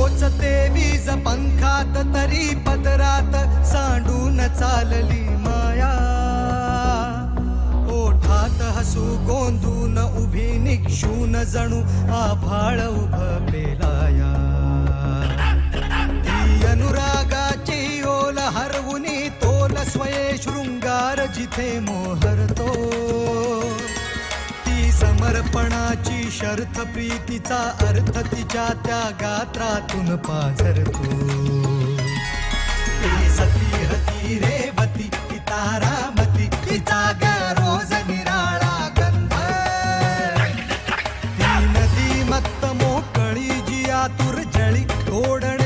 टोचते वीज पंखात तरी पदरात सांडून चालली माया. ओठात हसू गोंधून उभी निक्षून जणू आभाळ उभं पेलाया. ती अनुरागाची ओल हरवुनी तोल स्वये शृंगार जिथे मोहरतो. ती समर्पणाची शर्थ प्रीतीचा अर्थ तिच्या त्या गात्रातून पाझरतो. ती सती हती रेवती ती तारामती तिचा रोज निराळा गंध. ती नदी मत्त मोकळी जी आतुर जळी तोडणे